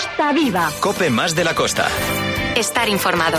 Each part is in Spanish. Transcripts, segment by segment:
Costa Viva. COPE más de la costa. Estar informado.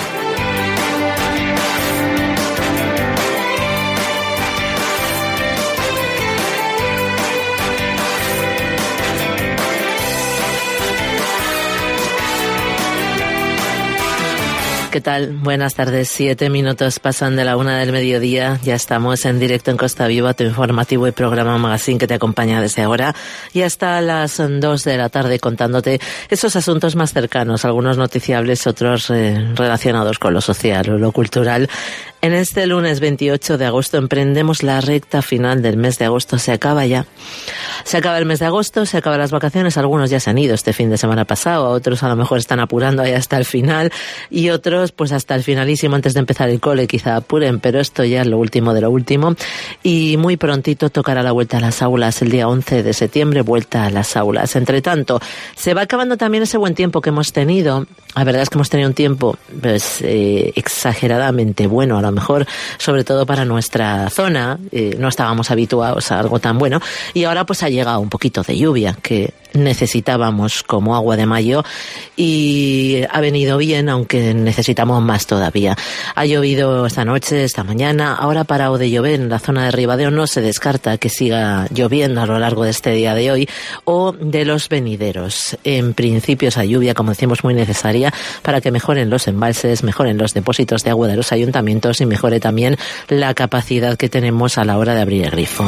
¿Qué tal? Buenas tardes. 7 minutos pasan de la 1 del mediodía. Ya estamos en directo en Costa Viva, tu informativo y programa Magazine que te acompaña desde ahora y hasta las 2 de la tarde contándote esos asuntos más cercanos, algunos noticiables, otros relacionados con lo social o lo cultural. En este lunes 28 de agosto emprendemos la recta final del mes de agosto. Se acaba ya. Se acaba el mes de agosto, se acaban las vacaciones. Algunos ya se han ido este fin de semana pasado, otros a lo mejor están apurando ahí hasta el final y otros pues hasta el finalísimo antes de empezar el cole quizá apuren, pero esto ya es lo último de lo último y muy prontito tocará la vuelta a las aulas el día 11 de septiembre, vuelta a las aulas. Entre tanto, se va acabando también ese buen tiempo que hemos tenido. La verdad es que hemos tenido un tiempo pues exageradamente bueno, a lo mejor sobre todo para nuestra zona, no estábamos habituados a algo tan bueno y ahora pues ha llegado un poquito de lluvia que necesitábamos como agua de mayo y ha venido bien, aunque necesitamos más todavía. Ha llovido esta noche, esta mañana, ahora ha parado de llover en la zona de Ribadeo. No se descarta que siga lloviendo a lo largo de este día de hoy o de los venideros. En principio esa lluvia, como decimos, muy necesaria para que mejoren los embalses, mejoren los depósitos de agua de los ayuntamientos y mejore también la capacidad que tenemos a la hora de abrir el grifo.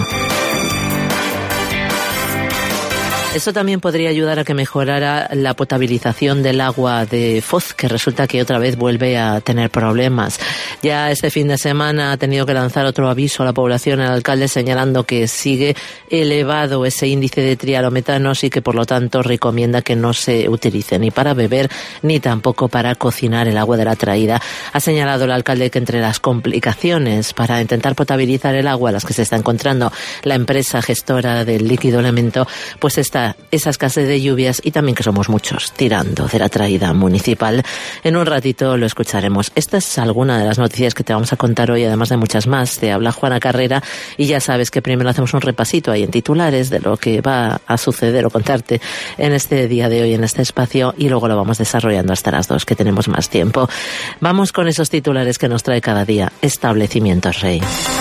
Eso también podría ayudar a que mejorara la potabilización del agua de Foz, que resulta que otra vez vuelve a tener problemas. Ya este fin de semana ha tenido que lanzar otro aviso a la población, el alcalde, señalando que sigue elevado ese índice de trialometanos y que por lo tanto recomienda que no se utilice ni para beber ni tampoco para cocinar el agua de la traída. Ha señalado el alcalde que entre las complicaciones para intentar potabilizar el agua a las que se está encontrando la empresa gestora del líquido elemento, pues está esa escasez de lluvias y también que somos muchos tirando de la traída municipal. En un ratito lo escucharemos. Esta es alguna de las noticias que te vamos a contar hoy, además de muchas más. Te habla Juana Carrera y ya sabes que primero hacemos un repasito ahí en titulares de lo que va a suceder o contarte en este día de hoy, en este espacio, y luego lo vamos desarrollando hasta las 2, que tenemos más tiempo. Vamos con esos titulares que nos trae cada día Establecimientos Rey.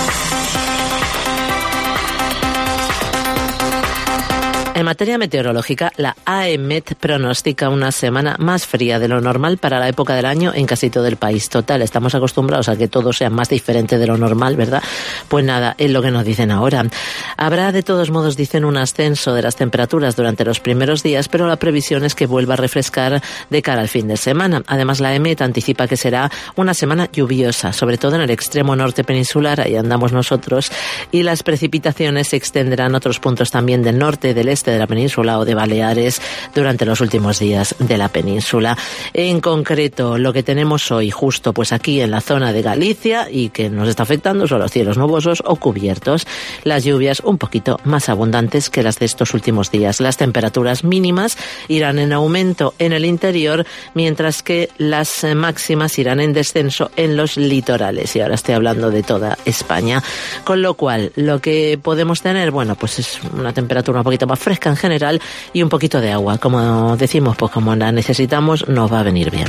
En materia meteorológica, la AEMET pronostica una semana más fría de lo normal para la época del año en casi todo el país. Total, estamos acostumbrados a que todo sea más diferente de lo normal, ¿verdad? Pues nada, es lo que nos dicen ahora. Habrá de todos modos, dicen, un ascenso de las temperaturas durante los primeros días, pero la previsión es que vuelva a refrescar de cara al fin de semana. Además, la AEMET anticipa que será una semana lluviosa, sobre todo en el extremo norte peninsular, ahí andamos nosotros, y las precipitaciones se extenderán a otros puntos también del norte, del este de la península o de Baleares durante los últimos días de la península. En concreto, lo que tenemos hoy justo pues aquí en la zona de Galicia y que nos está afectando son los cielos nubosos o cubiertos. Las lluvias un poquito más abundantes que las de estos últimos días. Las temperaturas mínimas irán en aumento en el interior, mientras que las máximas irán en descenso en los litorales. Y ahora estoy hablando de toda España. Con lo cual, lo que podemos tener, bueno, pues es una temperatura un poquito más fresca en general y un poquito de agua. Como decimos, pues como la necesitamos, nos va a venir bien.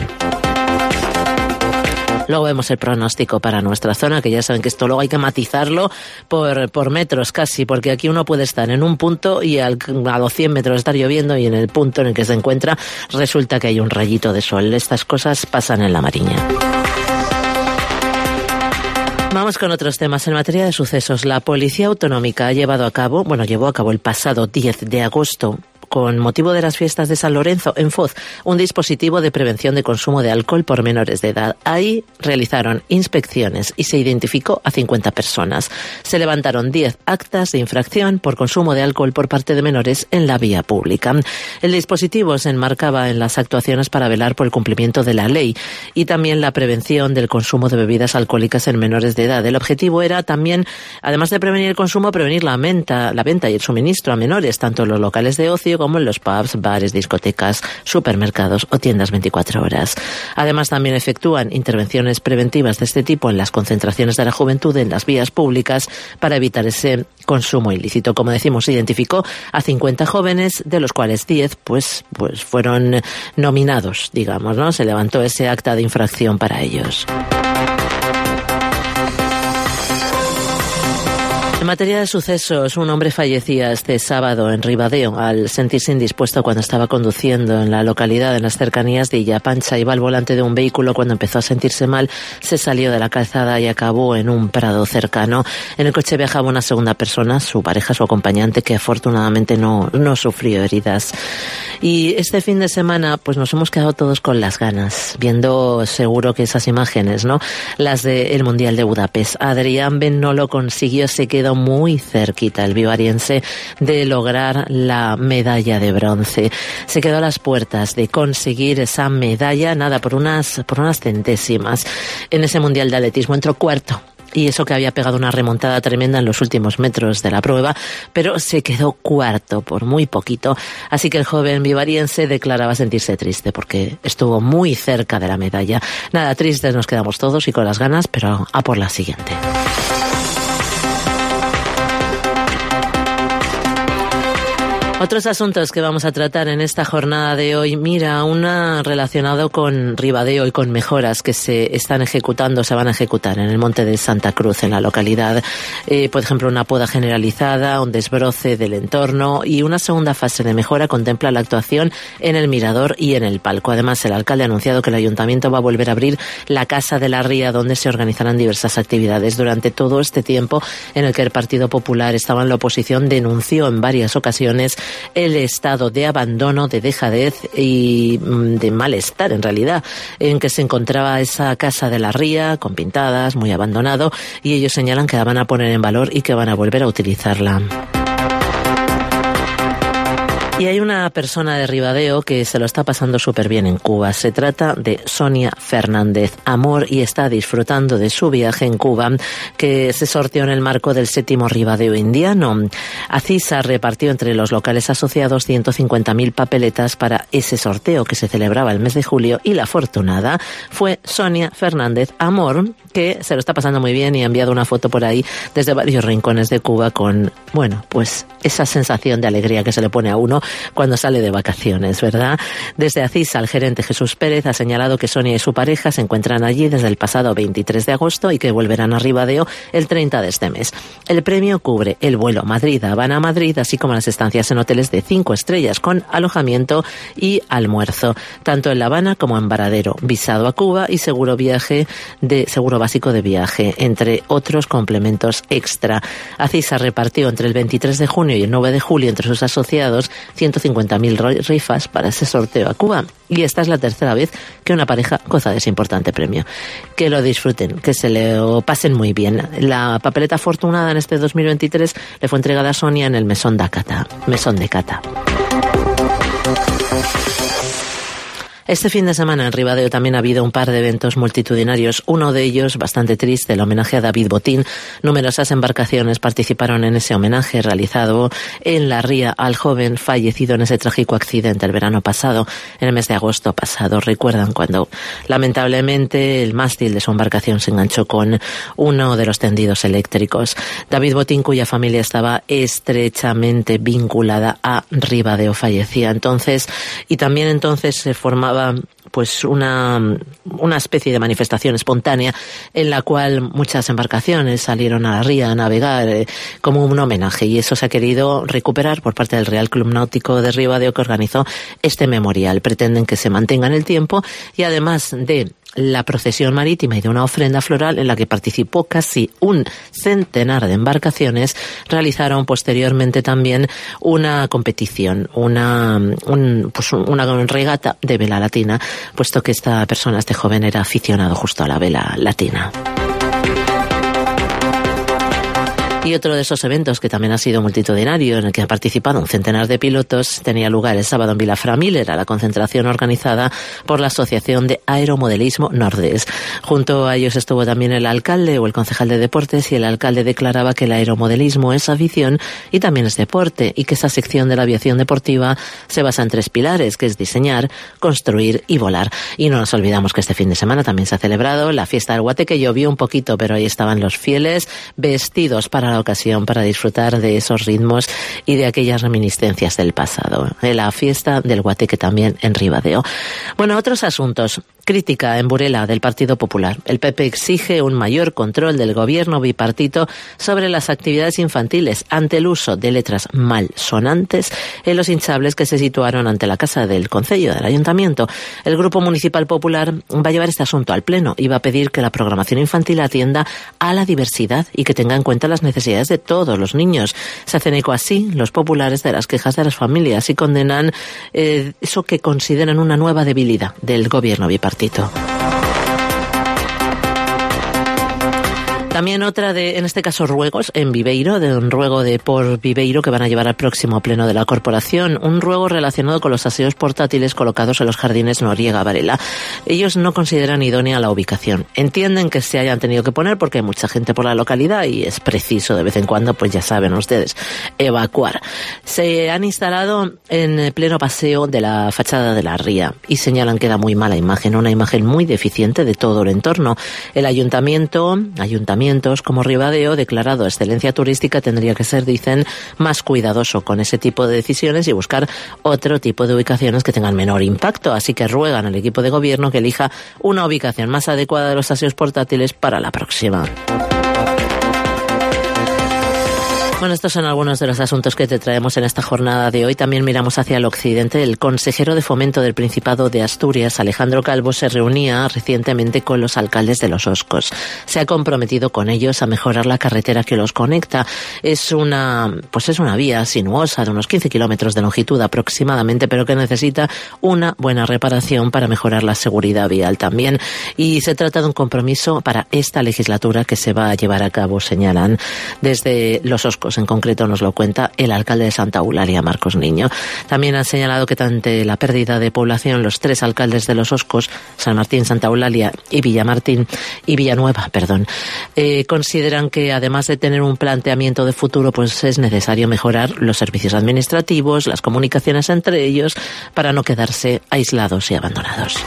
Luego vemos el pronóstico para nuestra zona, que ya saben que esto luego hay que matizarlo por metros casi, porque aquí uno puede estar en un punto y a los 100 metros estar lloviendo y en el punto en el que se encuentra resulta que hay un rayito de sol. Estas cosas pasan en La Mariña. Vamos con otros temas. En materia de sucesos, la Policía Autonómica llevó a cabo el pasado 10 de agosto con motivo de las fiestas de San Lorenzo en Foz, un dispositivo de prevención de consumo de alcohol por menores de edad. Ahí realizaron inspecciones y se identificó a 50 personas. Se levantaron 10 actas de infracción por consumo de alcohol por parte de menores en la vía pública. El dispositivo se enmarcaba en las actuaciones para velar por el cumplimiento de la ley y también la prevención del consumo de bebidas alcohólicas en menores de edad. El objetivo era también, además de prevenir el consumo, prevenir la venta y el suministro a menores, tanto en los locales de ocio diario, como en los pubs, bares, discotecas, supermercados o tiendas 24 horas. Además, también efectúan intervenciones preventivas de este tipo en las concentraciones de la juventud en las vías públicas para evitar ese consumo ilícito. Como decimos, se identificó a 50 jóvenes, de los cuales 10 pues fueron nominados, digamos, ¿no? Se levantó ese acta de infracción para ellos. En materia de sucesos, un hombre fallecía este sábado en Ribadeo al sentirse indispuesto cuando estaba conduciendo en la localidad, en las cercanías de Illapancha. Iba al volante de un vehículo cuando empezó a sentirse mal, se salió de la calzada y acabó en un prado cercano. En el coche viajaba una segunda persona, su pareja, su acompañante, que afortunadamente no sufrió heridas. Y este fin de semana pues nos hemos quedado todos con las ganas, viendo seguro que esas imágenes, ¿no? Las del Mundial de Budapest. Adrián Ben no lo consiguió, se quedó muy cerquita el vivariense de lograr la medalla de bronce. Se quedó a las puertas de conseguir esa medalla, nada, por unas centésimas. En ese Mundial de Atletismo entró cuarto. Y eso que había pegado una remontada tremenda en los últimos metros de la prueba, pero se quedó cuarto por muy poquito. Así que el joven vivariense declaraba sentirse triste porque estuvo muy cerca de la medalla. Nada, tristes nos quedamos todos y con las ganas, pero a por la siguiente. Otros asuntos que vamos a tratar en esta jornada de hoy. Mira, una relacionado con Ribadeo y con mejoras que se van a ejecutar en el Monte de Santa Cruz, en la localidad. Por ejemplo, una poda generalizada, un desbroce del entorno y una segunda fase de mejora contempla la actuación en el mirador y en el palco. Además, el alcalde ha anunciado que el ayuntamiento va a volver a abrir la Casa de la Ría, donde se organizarán diversas actividades. Durante todo este tiempo en el que el Partido Popular estaba en la oposición, denunció en varias ocasiones el estado de abandono, de dejadez y de malestar, en realidad, en que se encontraba esa Casa de la Ría, con pintadas, muy abandonado, y ellos señalan que la van a poner en valor y que van a volver a utilizarla. Y hay una persona de Ribadeo que se lo está pasando súper bien en Cuba. Se trata de Sonia Fernández Amor y está disfrutando de su viaje en Cuba, que se sorteó en el marco del 7º Ribadeo Indiano. Acisa repartió entre los locales asociados 150.000 papeletas para ese sorteo que se celebraba el mes de julio, y la afortunada fue Sonia Fernández Amor, que se lo está pasando muy bien y ha enviado una foto por ahí desde varios rincones de Cuba con, bueno, pues esa sensación de alegría que se le pone a uno cuando sale de vacaciones, ¿verdad? Desde Acisa, el gerente Jesús Pérez ha señalado que Sonia y su pareja se encuentran allí desde el pasado 23 de agosto y que volverán a Ribadeo el 30 de este mes. El premio cubre el vuelo Madrid-Habana Madrid, así como las estancias en hoteles de 5 estrellas con alojamiento y almuerzo, tanto en La Habana como en Varadero, visado a Cuba y seguro básico de viaje, entre otros complementos extra. Acisa repartió entre el 23 de junio y el 9 de julio entre sus asociados 150.000 rifas para ese sorteo a Cuba. Y esta es la tercera vez que una pareja goza de ese importante premio. Que lo disfruten, que se lo pasen muy bien. La papeleta afortunada en este 2023 le fue entregada a Sonia en el Mesón de Cata. Este fin de semana en Ribadeo también ha habido un par de eventos multitudinarios. Uno de ellos, bastante triste, el homenaje a David Botín. Numerosas embarcaciones participaron en ese homenaje realizado en la ría al joven fallecido en ese trágico accidente el verano pasado, en el mes de agosto pasado. Recuerdan cuando lamentablemente el mástil de su embarcación se enganchó con uno de los tendidos eléctricos. David Botín, cuya familia estaba estrechamente vinculada a Ribadeo, fallecía entonces, y también entonces se formaba pues una especie de manifestación espontánea en la cual muchas embarcaciones salieron a la ría a navegar como un homenaje, y eso se ha querido recuperar por parte del Real Club Náutico de Ribadeo, que organizó este memorial. Pretenden que se mantenga en el tiempo y además de la procesión marítima y de una ofrenda floral en la que participó casi un centenar de embarcaciones, realizaron posteriormente también una competición, una regata de vela latina, puesto que este joven era aficionado justo a la vela latina. Y otro de esos eventos que también ha sido multitudinario, en el que ha participado un centenar de pilotos, tenía lugar el sábado en Vilaframil, era la concentración organizada por la Asociación de Aeromodelismo Nordés. Junto a ellos estuvo también el alcalde o el concejal de deportes, y el alcalde declaraba que el aeromodelismo es afición y también es deporte, y que esa sección de la aviación deportiva se basa en 3 pilares, que es diseñar, construir y volar. Y no nos olvidamos que este fin de semana también se ha celebrado la fiesta del Guateque. Llovió un poquito, pero ahí estaban los fieles vestidos para la ocasión, para disfrutar de esos ritmos y de aquellas reminiscencias del pasado. La fiesta del Guateque también en Ribadeo. Bueno, otros asuntos. Crítica en Burela del Partido Popular. El PP exige un mayor control del gobierno bipartito sobre las actividades infantiles ante el uso de letras malsonantes en los hinchables que se situaron ante la casa del concello del ayuntamiento. El Grupo Municipal Popular va a llevar este asunto al Pleno y va a pedir que la programación infantil atienda a la diversidad y que tenga en cuenta las necesidades de todos los niños. Se hacen eco así los populares de las quejas de las familias y condenan eso que consideran una nueva debilidad del gobierno bipartito. También otra de, en este caso, ruegos en Viveiro, de un ruego de por Viveiro que van a llevar al próximo pleno de la corporación. Un ruego relacionado con los aseos portátiles colocados en los jardines Noriega Varela. Ellos no consideran idónea la ubicación. Entienden que se hayan tenido que poner porque hay mucha gente por la localidad y es preciso de vez en cuando, pues ya saben ustedes, evacuar. Se han instalado en pleno paseo de la fachada de la ría y señalan que da muy mala imagen, una imagen muy deficiente de todo el entorno. El ayuntamientos como Ribadeo, declarado excelencia turística, tendría que ser, dicen, más cuidadoso con ese tipo de decisiones y buscar otro tipo de ubicaciones que tengan menor impacto. Así que ruegan al equipo de gobierno que elija una ubicación más adecuada de los aseos portátiles para la próxima. Bueno, estos son algunos de los asuntos que te traemos en esta jornada de hoy. También miramos hacia el occidente. El consejero de Fomento del Principado de Asturias, Alejandro Calvo, se reunía recientemente con los alcaldes de Los Oscos. Se ha comprometido con ellos a mejorar la carretera que los conecta. Es una vía sinuosa de unos 15 kilómetros de longitud aproximadamente, pero que necesita una buena reparación para mejorar la seguridad vial también. Y se trata de un compromiso para esta legislatura que se va a llevar a cabo, señalan desde Los Oscos. En concreto nos lo cuenta el alcalde de Santa Eulalia, Marcos Niño. También han señalado que ante la pérdida de población, los 3 alcaldes de Los Oscos, San Martín, Santa Eulalia y Villanueva, consideran que además de tener un planteamiento de futuro, pues es necesario mejorar los servicios administrativos, las comunicaciones entre ellos, para no quedarse aislados y abandonados.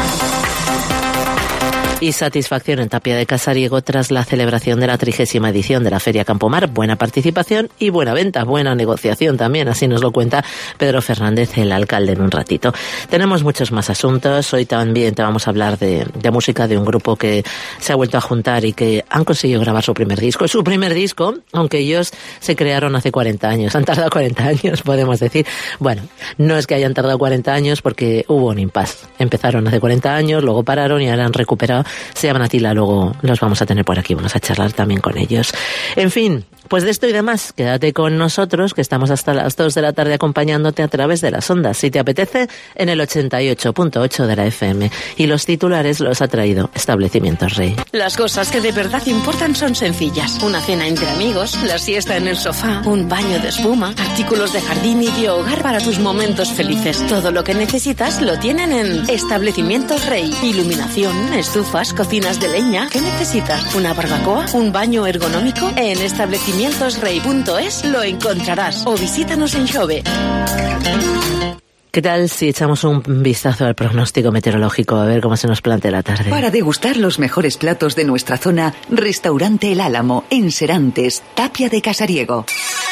Y satisfacción en Tapia de Casariego tras la celebración de la 30ª edición de la Feria Campomar. Buena participación y buena venta, buena negociación también, así nos lo cuenta Pedro Fernández, el alcalde, en un ratito. Tenemos muchos más asuntos. Hoy también te vamos a hablar de música, de un grupo que se ha vuelto a juntar y que han conseguido grabar su primer disco. Su primer disco, aunque ellos se crearon hace 40 años. Han tardado 40 años, podemos decir. Bueno, no es que hayan tardado 40 años porque hubo un impasse. Empezaron hace 40 años, luego pararon y ahora han recuperado. Se llaman Atila, luego los vamos a tener por aquí, vamos a charlar también con ellos. En fin, pues de esto y demás, quédate con nosotros, que estamos hasta las 2 de la tarde acompañándote a través de las ondas, si te apetece, en el 88.8 de la FM. Y los titulares los ha traído Establecimientos Rey. Las cosas que de verdad importan son sencillas. Una cena entre amigos, la siesta en el sofá, un baño de espuma, artículos de jardín y de hogar para tus momentos felices. Todo lo que necesitas lo tienen en Establecimientos Rey. Iluminación, estufas, cocinas de leña. ¿Qué necesitas? ¿Una barbacoa? ¿Un baño ergonómico? En establecimientosrey.es lo encontrarás o visítanos en Xove. ¿Qué tal si echamos un vistazo al pronóstico meteorológico a ver cómo se nos plantea la tarde? Para degustar los mejores platos de nuestra zona, Restaurante El Álamo, en Serantes, Tapia de Casariego.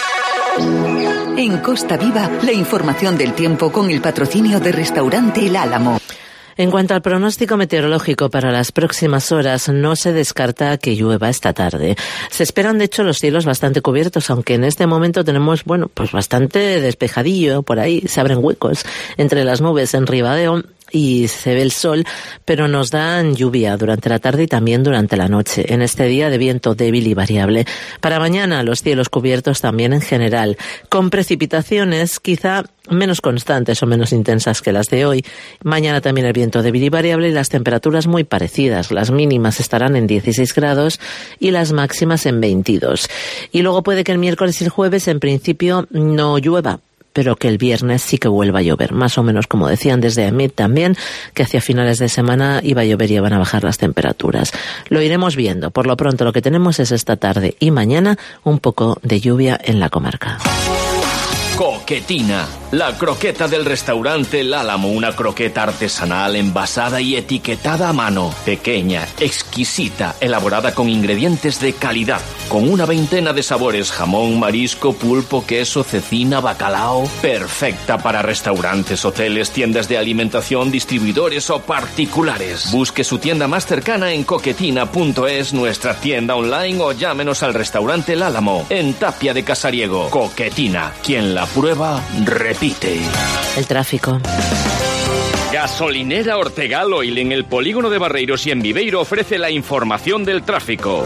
En Costa Viva, la información del tiempo con el patrocinio de Restaurante El Álamo. En cuanto al pronóstico meteorológico para las próximas horas, no se descarta que llueva esta tarde. Se esperan, de hecho, los cielos bastante cubiertos, aunque en este momento tenemos, pues bastante despejadillo por ahí. Se abren huecos entre las nubes en Ribadeo. y se ve el sol, pero nos dan lluvia durante la tarde y también durante la noche, en este día de viento débil y variable. Para mañana los cielos cubiertos también en general, con precipitaciones quizá menos constantes o menos intensas que las de hoy. Mañana también el viento débil y variable y las temperaturas muy parecidas. Las mínimas estarán en 16 grados y las máximas en 22. Y luego puede que el miércoles y el jueves en principio no llueva, pero que el viernes sí que vuelva a llover, más o menos como decían desde EMET también, que hacia finales de semana iba a llover y iban a bajar las temperaturas. Lo iremos viendo. Por lo pronto lo que tenemos es esta tarde y mañana un poco de lluvia en la comarca. Coquetina, la croqueta del restaurante El Álamo, una croqueta artesanal envasada y etiquetada a mano, pequeña, exquisita, elaborada con ingredientes de calidad, con una veintena de sabores, jamón, marisco, pulpo, queso, cecina, bacalao, perfecta para restaurantes, hoteles, tiendas de alimentación, distribuidores o particulares. Busque su tienda más cercana en coquetina.es, nuestra tienda online, o llámenos al restaurante El Álamo, en Tapia de Casariego. Coquetina, quien la prueba, repite. El tráfico. Gasolinera Ortegal Oil en el polígono de Barreiros y en Viveiro ofrece la información del tráfico.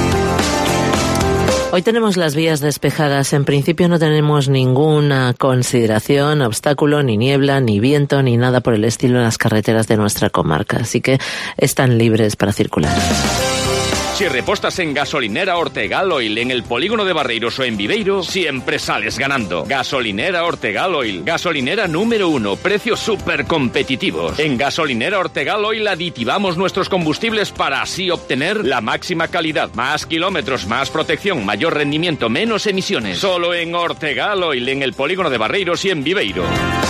Hoy tenemos las vías despejadas. En principio no tenemos ninguna consideración, obstáculo, ni niebla, ni viento, ni nada por el estilo en las carreteras de nuestra comarca. Así que están libres para circular. Si repostas en Gasolinera Ortegal Oil en el polígono de Barreiros o en Viveiro, siempre sales ganando. Gasolinera Ortegal Oil, gasolinera número 1, precios súper competitivos. En Gasolinera Ortegal Oil aditivamos nuestros combustibles para así obtener la máxima calidad, más kilómetros, más protección, mayor rendimiento, menos emisiones. Solo en Ortegal Oil en el polígono de Barreiros y en Viveiro.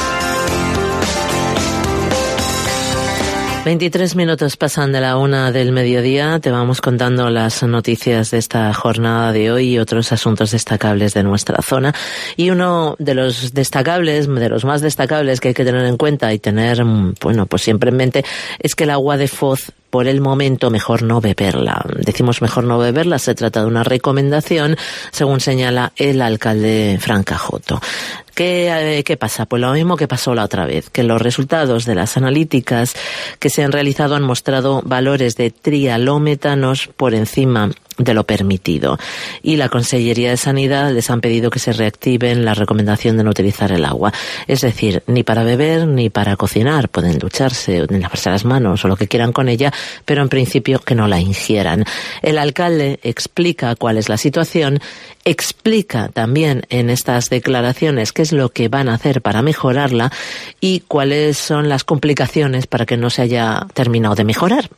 23 minutos pasan de la 1 del mediodía. Te vamos contando las noticias de esta jornada de hoy y otros asuntos destacables de nuestra zona. Y uno de los destacables, de los más destacables que hay que tener en cuenta y tener, bueno, pues siempre en mente, es que el agua de Foz, por el momento, mejor no beberla. Decimos mejor no beberla, se trata de una recomendación, según señala el alcalde Fran Cajoto. ¿Qué pasa? Pues lo mismo que pasó la otra vez, que los resultados de las analíticas que se han realizado han mostrado valores de trialómetanos por encima de lo permitido. Y la Consellería de Sanidad les han pedido que se reactiven la recomendación de no utilizar el agua. Es decir, ni para beber ni para cocinar. Pueden ducharse, lavarse las manos o lo que quieran con ella, pero en principio que no la ingieran. El alcalde explica cuál es la situación, explica también en estas declaraciones qué es lo que van a hacer para mejorarla y cuáles son las complicaciones para que no se haya terminado de mejorar.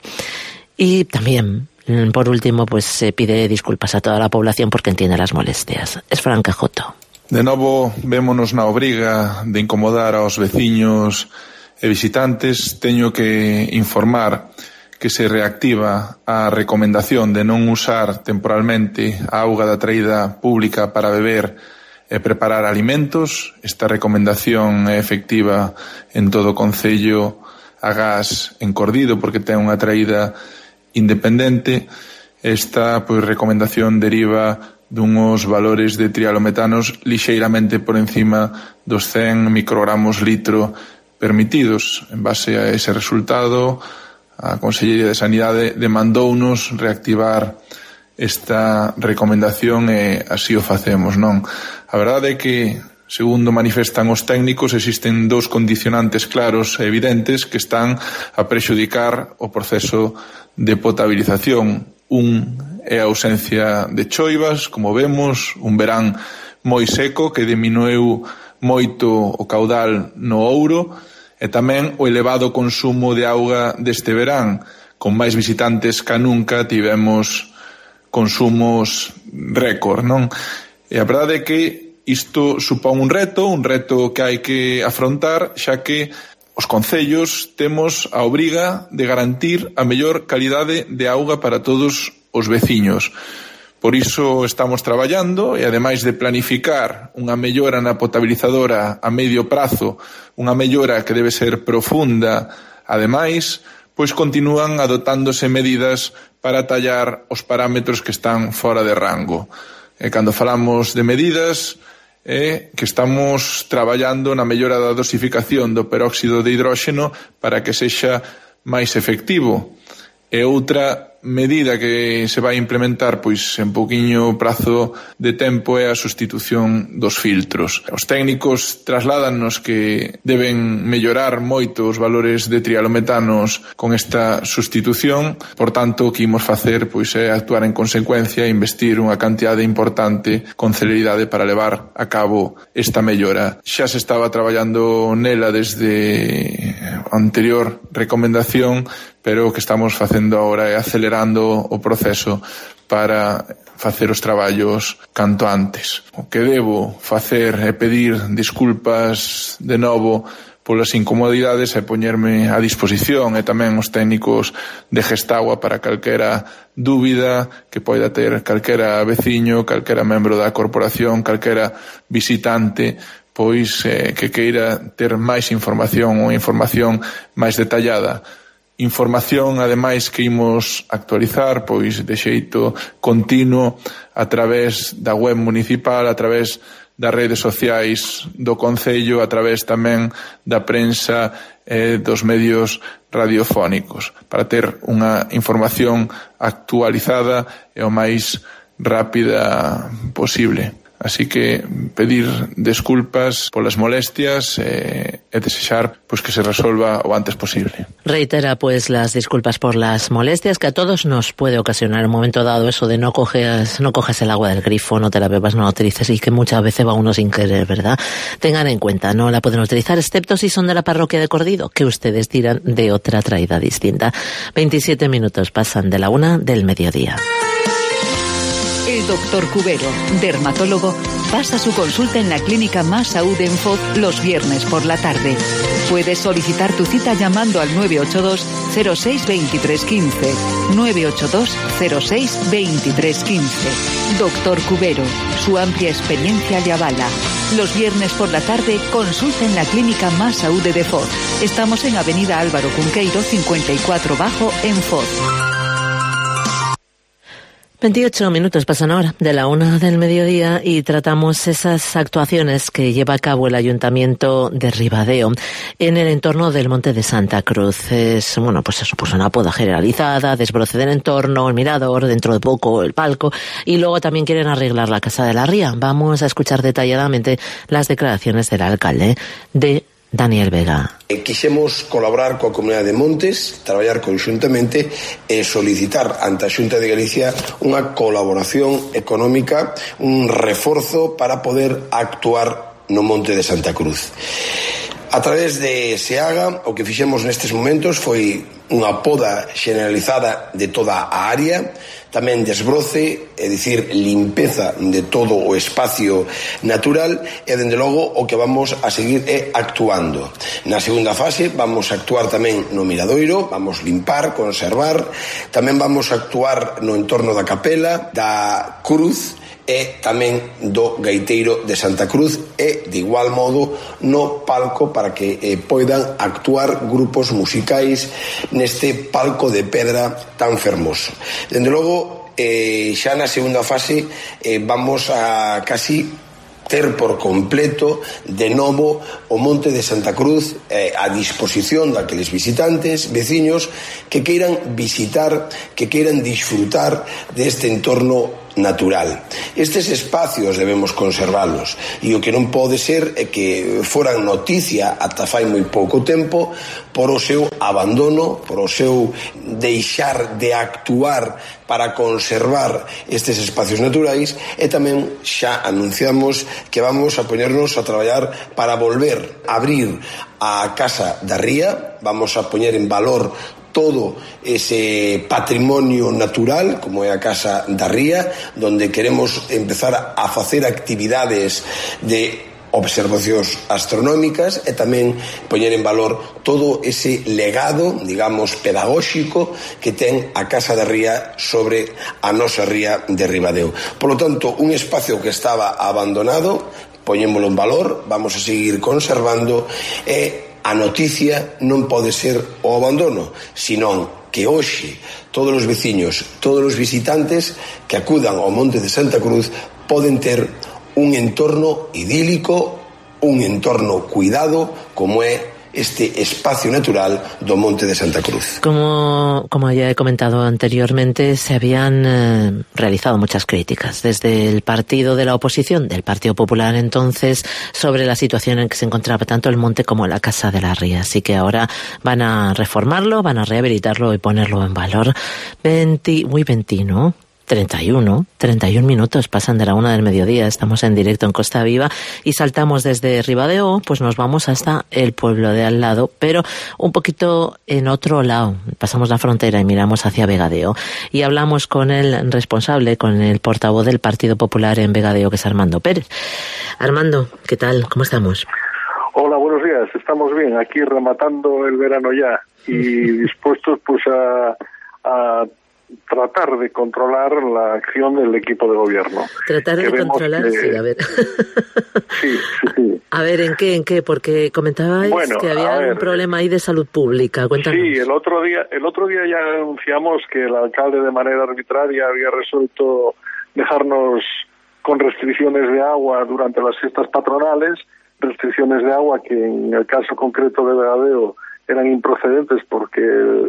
Y también, por último, pues se pide disculpas a toda la población porque entiende las molestias. Es Fran Cajoto. De novo, vémonos na obriga de incomodar aos veciños e visitantes. Teño que informar que se reactiva a recomendación de non usar temporalmente a auga da traída pública para beber e preparar alimentos. Esta recomendación é efectiva en todo o concello a gas encordido porque ten unha traída independente. Esta recomendación deriva dunhos valores de trialometanos lixeiramente por encima dos 100 microgramos litro permitidos. En base a ese resultado, a Consellería de Sanidade demandounos reactivar esta recomendación e así o facemos, non? A verdade é que, segundo manifestan os técnicos, existen dous condicionantes claros e evidentes que están a prexudicar o proceso de potabilización. Un é a ausencia de choivas, como vemos, un verán moi seco que diminuiu moito o caudal no Ouro, e tamén o elevado consumo de auga deste verán. Con máis visitantes ca nunca tivemos consumos récord, non? E a verdade é que isto supón un reto que hai que afrontar, xa que os concellos temos a obriga de garantir a mellor calidade de auga para todos os veciños. Por iso estamos traballando e, ademais de planificar unha mellora na potabilizadora a medio prazo, unha mellora que debe ser profunda, ademais, pois continúan adotándose medidas para tallar os parámetros que están fora de rango. E cando falamos de medidas, é que estamos traballando na mellora da dosificación do peróxido de hidróxeno para que sexa máis efectivo. E outra medida que se vai implementar pois en pouquiño prazo de tempo é a sustitución dos filtros. Os técnicos trasládannos que deben mellorar moito os valores de trialometanos con esta sustitución, por tanto o que imos facer pois é actuar en consecuencia e investir unha cantidade importante con celeridade para levar a cabo esta mellora. Xa se estaba traballando nela desde a anterior recomendación, pero o que estamos facendo agora é acelerando o proceso para facer os traballos canto antes. O que debo facer é pedir disculpas de novo polas incomodidades e poñerme a disposición e tamén os técnicos de Gestagua para calquera dúbida que poida ter calquera veciño, calquera membro da corporación, calquera visitante, pois que queira ter máis información ou información máis detallada. Información, ademais, que imos actualizar pois de xeito continuo a través da web municipal, a través das redes sociais do Concello, a través tamén da prensa e dos medios radiofónicos, para ter unha información actualizada e o máis rápida posible. Así que pedir desculpas polas molestias e desexar pues que se resolva o antes posible. Reitera pues las disculpas por las molestias que a todos nos puede ocasionar en un momento dado eso de no cojas el agua del grifo, no te la bebas, no la utilices, y que muchas veces va uno sin querer, ¿verdad? Tengan en cuenta, no la pueden utilizar excepto si son de la parroquia de Cordido, que ustedes tiran de otra traída distinta. 27 minutos pasan de la 1 del mediodía. El doctor Cubero, dermatólogo, pasa su consulta en la clínica Más Salud en Foz los viernes por la tarde. Puedes solicitar tu cita llamando al 982 06 23 15. 982 06 23 15. Doctor Cubero, su amplia experiencia le avala. Los viernes por la tarde, consulta en la clínica Más Salud de Foz. Estamos en Avenida Álvaro Cunqueiro 54 Bajo en Foz. 28 minutos pasan ahora de la 1 del mediodía y tratamos esas actuaciones que lleva a cabo el Ayuntamiento de Ribadeo en el entorno del Monte de Santa Cruz. Es, bueno, pues eso, pues una poda generalizada, desbroce del entorno, el mirador, dentro de poco el palco, y luego también quieren arreglar la Casa de la Ría. Vamos a escuchar detalladamente las declaraciones del alcalde de Daniel Vega. Quixemos colaborar coa Comunidade de Montes, traballar conxuntamente e solicitar ante a Xunta de Galicia unha colaboración económica, un reforzo para poder actuar no Monte de Santa Cruz. A través de SEAGA, o que fixemos nestes momentos foi unha poda generalizada de toda a área, tamén desbroce, é dicir, limpeza de todo o espacio natural, e dende logo o que vamos a seguir é actuando. Na segunda fase vamos a actuar tamén no miradoiro, vamos limpar, conservar, tamén vamos a actuar no entorno da capela, da cruz, e tamén do gaiteiro de Santa Cruz, e de igual modo no palco para que poidan actuar grupos musicais neste palco de pedra tan fermoso. Dende logo, xa na segunda fase vamos a casi ter por completo de novo o Monte de Santa Cruz a disposición daqueles visitantes, veciños que queiran visitar, que queiran disfrutar deste entorno natural. Estes espacios debemos conservalos, e o que non pode ser é que foran noticia ata fai moi pouco tempo por o seu abandono, por o seu deixar de actuar para conservar estes espacios naturais, e tamén xa anunciamos que vamos a poñernos a traballar para volver a abrir a Casa da Ría, vamos a poñer en valor todo ese patrimonio natural como é a Casa da Ría, donde queremos empezar a facer actividades de observacións astronómicas e tamén poñer en valor todo ese legado, digamos, pedagóxico que ten a Casa da Ría sobre a nosa ría de Ribadeo. Por lo tanto, un espacio que estaba abandonado, poñémolo en valor, vamos a seguir conservando, e a noticia non pode ser o abandono, senón que hoxe todos os veciños, todos os visitantes que acudan ao Monte de Santa Cruz poden ter un entorno idílico, un entorno cuidado, como é este espacio natural do Monte de Santa Cruz. Como ya he comentado anteriormente, se habían realizado muchas críticas desde el partido de la oposición, del Partido Popular entonces, sobre la situación en que se encontraba tanto el monte como la Casa de la Ría. Así que ahora van a reformarlo, van a rehabilitarlo y ponerlo en valor. 31 minutos pasan de la 1 del mediodía, estamos en directo en Costa Viva y saltamos desde Ribadeo, pues nos vamos hasta el pueblo de al lado, pero un poquito en otro lado. Pasamos la frontera y miramos hacia Vegadeo y hablamos con el responsable, con el portavoz del Partido Popular en Vegadeo, que es Armando Pérez. Armando, ¿qué tal? ¿Cómo estamos? Hola, buenos días. Estamos bien, aquí rematando el verano ya y dispuestos pues a tratar de controlar la acción del equipo de gobierno. Tratar de controlar, sí, a ver. Sí. A ver, ¿en qué? Porque comentabais que había un problema ahí de salud pública. Cuéntanos. Sí, el otro día ya anunciamos que el alcalde de manera arbitraria había resuelto dejarnos con restricciones de agua durante las fiestas patronales, restricciones de agua que en el caso concreto de Vegadeo eran improcedentes porque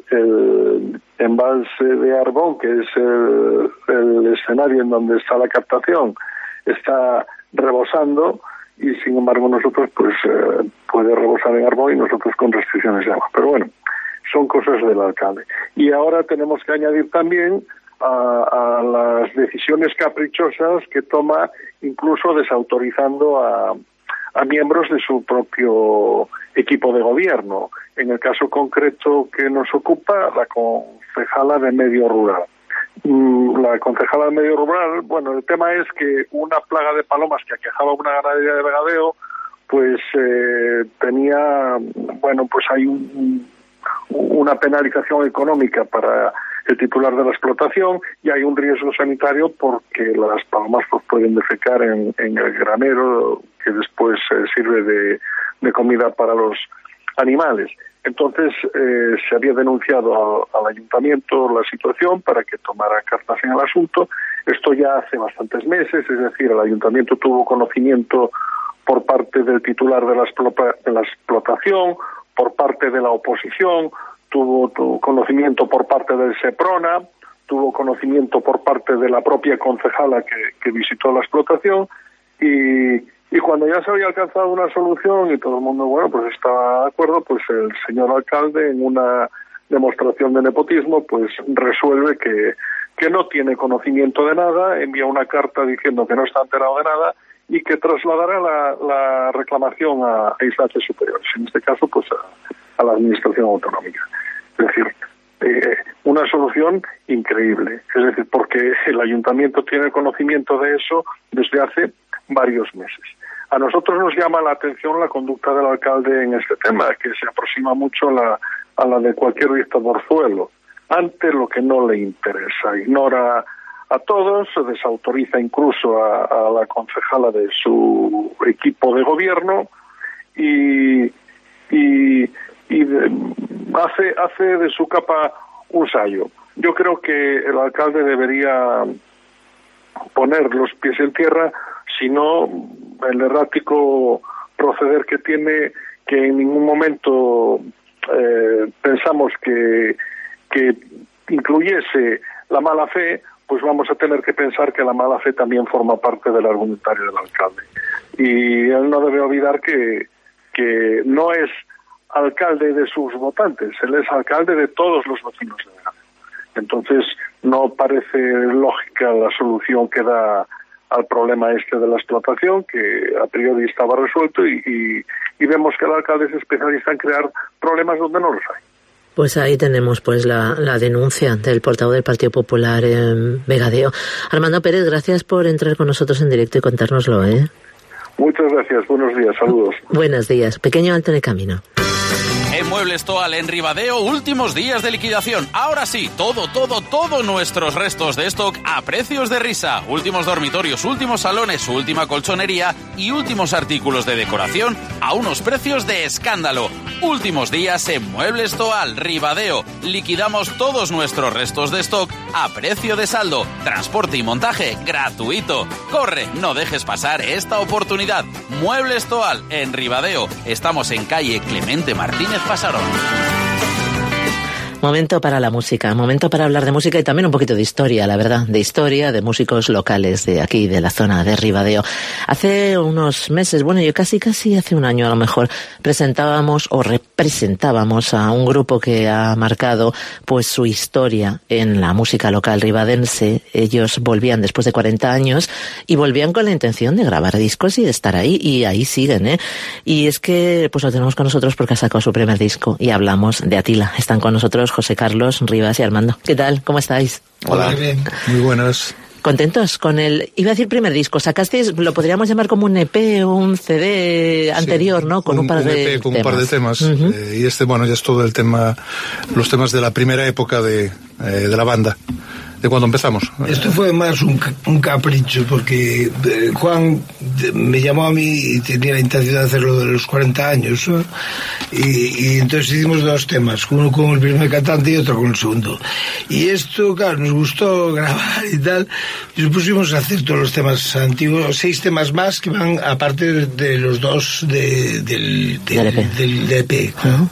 el embalse de Arbón, que es el escenario en donde está la captación, está rebosando y sin embargo nosotros puede rebosar en Arbón y nosotros con restricciones de agua. Pero bueno, son cosas del alcalde. Y ahora tenemos que añadir también a las decisiones caprichosas que toma, incluso desautorizando a miembros de su propio equipo de gobierno. En el caso concreto que nos ocupa, la concejala de Medio Rural. La concejala de Medio Rural, bueno, el tema es que una plaga de palomas que aquejaba una ganadería de Vegadeo, pues tenía, bueno, pues hay una penalización económica para el titular de la explotación y hay un riesgo sanitario porque las palomas pues pueden defecar en el granero que después sirve de comida para los animales. Entonces se había denunciado al ayuntamiento la situación para que tomara cartas en el asunto. Esto ya hace bastantes meses, es decir, el ayuntamiento tuvo conocimiento por parte del titular de la explotación, por parte de la oposición, tuvo conocimiento por parte del SEPRONA, tuvo conocimiento por parte de la propia concejala que visitó la explotación y cuando ya se había alcanzado una solución y todo el mundo, bueno, pues estaba de acuerdo, pues el señor alcalde, en una demostración de nepotismo, pues resuelve que no tiene conocimiento de nada, envía una carta diciendo que no está enterado de nada y que trasladará la reclamación a instancias superiores, en este caso pues a la administración autonómica. Es decir, una solución increíble, es decir, porque el ayuntamiento tiene conocimiento de eso desde hace varios meses. A nosotros nos llama la atención la conducta del alcalde en este tema, que se aproxima mucho a la de cualquier dictadorzuelo, ante lo que no le interesa, ignora a todos, desautoriza incluso a la concejala de su equipo de gobierno y hace de su capa un sayo. Yo creo que el alcalde debería poner los pies en tierra, si no el errático proceder que tiene, que en ningún momento pensamos que incluyese la mala fe, pues vamos a tener que pensar que la mala fe también forma parte del argumentario del alcalde. Y él no debe olvidar que no es alcalde de sus votantes, él es alcalde de todos los vecinos de Vegadeo. Entonces no parece lógica la solución que da al problema este de la explotación, que a priori estaba resuelto y vemos que el alcalde es especialista en crear problemas donde no los hay. Pues ahí tenemos pues la denuncia del portavoz del Partido Popular en Vegadeo. Armando Pérez, gracias por entrar con nosotros en directo y contárnoslo, ¿eh? Muchas gracias, buenos días, saludos. Buenos días, pequeño alto en el camino. En Muebles Toal en Ribadeo, últimos días de liquidación. Ahora sí, todo nuestros restos de stock a precios de risa. Últimos dormitorios, últimos salones, última colchonería y últimos artículos de decoración a unos precios de escándalo. Últimos días en Muebles Toal, Ribadeo. Liquidamos todos nuestros restos de stock a precio de saldo. Transporte y montaje gratuito. Corre, no dejes pasar esta oportunidad. Muebles Toal en Ribadeo. Estamos en calle Clemente Martínez Pasarón. Momento para la música, momento para hablar de música y también un poquito de historia, la verdad, de historia, de músicos locales de aquí, de la zona de Ribadeo. Hace unos meses, bueno, yo casi hace un año a lo mejor, presentábamos o representábamos a un grupo que ha marcado pues su historia en la música local ribadense. Ellos volvían después de 40 años y volvían con la intención de grabar discos y de estar ahí, y ahí siguen, ¿eh? Y es que pues lo tenemos con nosotros porque ha sacado su primer disco y hablamos de Atila. Están con nosotros José Carlos, Rivas y Armando. ¿Qué tal? ¿Cómo estáis? Hola. Muy buenas. ¿Contentos con el, iba a decir primer disco? Sacasteis, lo podríamos llamar como un EP o un CD anterior, sí, ¿no? Con un par de EP, con temas. Un par de temas. Y bueno, ya es todo el tema, los temas de la primera época de la banda. De cuando empezamos. Esto fue más un capricho, porque Juan me llamó a mí y tenía la intención de hacerlo de los 40 años, ¿no? Y entonces hicimos dos temas, uno con el primer cantante y otro con el segundo. Y esto, claro, nos gustó grabar y tal, y nos pusimos a hacer todos los temas antiguos, 6 temas más que van aparte de los 2 del EP. ¿No?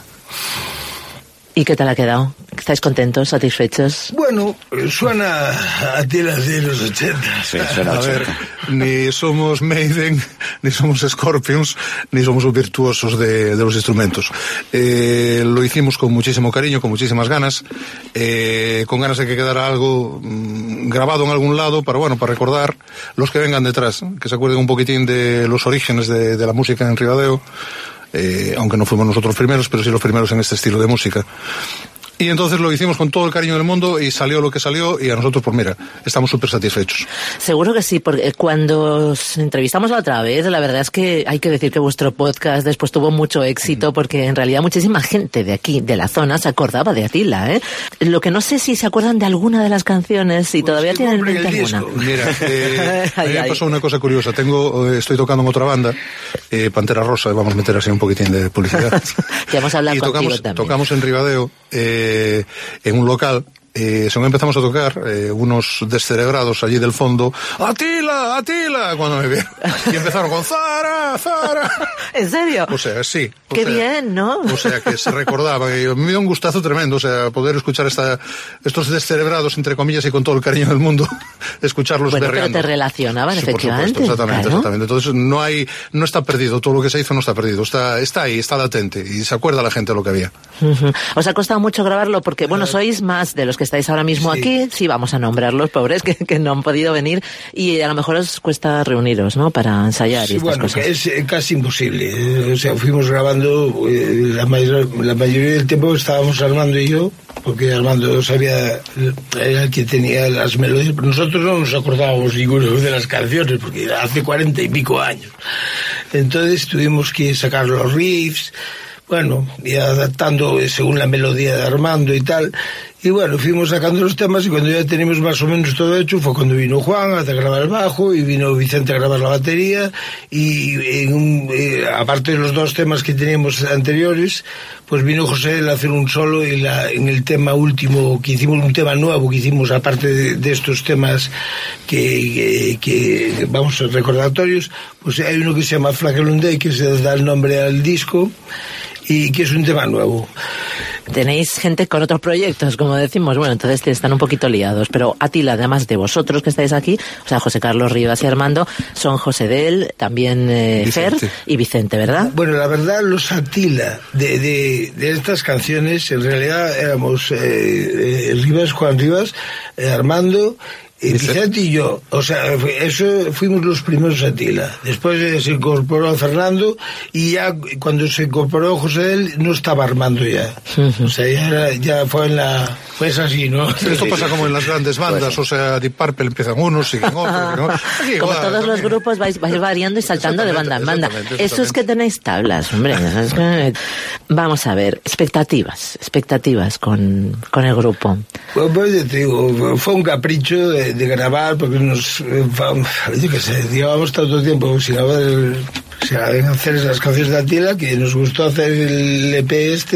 ¿Y qué tal ha quedado? ¿Estáis contentos, satisfechos? Bueno, suena a tiras de los 80. Sí, suena a ver, ni somos Maiden, ni somos Scorpions, ni somos virtuosos de los instrumentos. Lo hicimos con muchísimo cariño, con muchísimas ganas, con ganas de que quedara algo grabado en algún lado para recordar los que vengan detrás, que se acuerden un poquitín de los orígenes de la música en Ribadeo. Aunque no fuimos nosotros primeros, pero sí los primeros en este estilo de música. Y entonces lo hicimos con todo el cariño del mundo y salió lo que salió, y a nosotros, pues mira, estamos súper satisfechos. Seguro que sí, porque cuando os entrevistamos la otra vez, la verdad es que hay que decir que vuestro podcast después tuvo mucho éxito, porque en realidad muchísima gente de aquí, de la zona, se acordaba de Atila, ¿eh? Lo que no sé si se acuerdan de alguna de las canciones, si pues todavía tienen en mente alguna. Mira, a mí me pasó una cosa curiosa. Estoy tocando en otra banda, Pantera Rosa, vamos a meter así un poquitín de publicidad. Ya hemos hablado y contigo también. Tocamos en Ribadeo, en un local. Según empezamos a tocar, unos descerebrados allí del fondo, ¡Atila! ¡Atila! Cuando me vieron. Y empezaron con ¡Zara! ¡Zara! ¿En serio? O sea, sí. Qué bien, ¿no? O sea, que se recordaba. Y me dio un gustazo tremendo, o sea, poder escuchar estos descerebrados, entre comillas, y con todo el cariño del mundo, escucharlos berreando. Pero te relacionaban, sí, Por efectivamente. supuesto, exactamente. Entonces, no está perdido. Todo lo que se hizo no está perdido. Está ahí, está latente. Y se acuerda la gente de lo que había. ¿Os ha costado mucho grabarlo? Porque, sois más de los que estáis ahora mismo aquí, sí, vamos a nombrarlos, pobres, que no han podido venir, y a lo mejor os cuesta reuniros, ¿no?, para ensayar y estas cosas. Es casi imposible. O sea, fuimos grabando, la mayoría del tiempo estábamos Armando y yo, porque Armando era el que tenía las melodías, pero nosotros no nos acordábamos ninguno de las canciones, porque hace 40 y pico años. Entonces tuvimos que sacar los riffs, y adaptando según la melodía de Armando y tal. Y fuimos sacando los temas, y cuando ya teníamos más o menos todo hecho fue cuando vino Juan a grabar el bajo y vino Vicente a grabar la batería, y aparte de los 2 temas que teníamos anteriores, pues vino José a hacer un solo en el tema último que hicimos, un tema nuevo que hicimos aparte de estos temas que vamos a recordatorios. Pues hay uno que se llama Flagellum que se da el nombre al disco y que es un tema nuevo. Tenéis gente con otros proyectos, como decimos, entonces están un poquito liados, pero Atila, además de vosotros que estáis aquí, o sea, José Carlos, Rivas y Armando, son José Del, también Fer y Vicente, ¿verdad? Bueno, la verdad, los Atila de estas canciones, en realidad éramos Juan Rivas, Armando, Vicente y yo, o sea, eso fuimos los primeros a Tila. Después se incorporó Fernando y ya cuando se incorporó José él no estaba Armando ya. O sea, ya fue pues así, ¿no? Esto pasa como en las grandes bandas, o sea, Deep Purple empiezan unos, siguen otros. Como todos los grupos vais variando y saltando de banda en banda. Eso es que tenéis tablas, hombre. Vamos a ver, expectativas con el grupo. Pues yo te digo, fue un capricho de grabar, porque yo qué sé, llevábamos tanto tiempo sin hacer esas canciones de Atila que nos gustó hacer el EP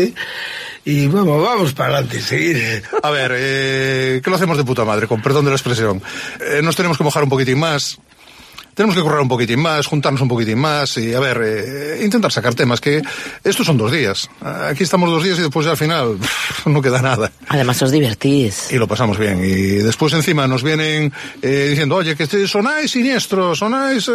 y vamos para adelante, seguir. A ver, que lo hacemos de puta madre, con perdón de la expresión. Nos tenemos que mojar un poquitín más. Tenemos que correr un poquitín más, juntarnos un poquitín más y, a ver, intentar sacar temas, que estos son 2 días. Aquí estamos 2 días y después ya al final no queda nada. Además os divertís. Y lo pasamos bien. Y después encima nos vienen diciendo, oye, que sonáis Siniestro, sonáis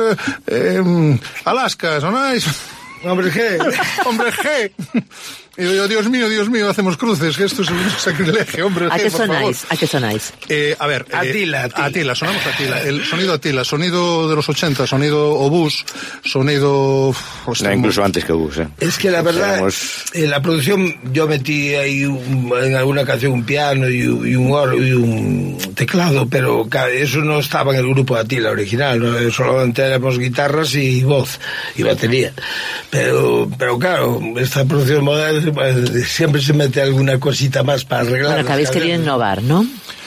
Alaska, sonáis... Hombre G. Y yo, Dios mío, hacemos cruces, que esto es un sacrilegio, hombre. ¿A qué sonáis? ¿A qué sonáis? A ver, Atila, sonamos Atila. El sonido Atila, sonido de los 80, sonido Obús, sonido... No, incluso antes que Obús, Es que la verdad, en la producción yo metí ahí en alguna canción un piano y un teclado, pero eso no estaba en el grupo de Atila original, ¿no? Solamente éramos guitarras y voz y batería. Pero claro, esta producción moderna siempre se mete alguna cosita más para arreglar. Bueno, que habéis querido innovar, ¿no?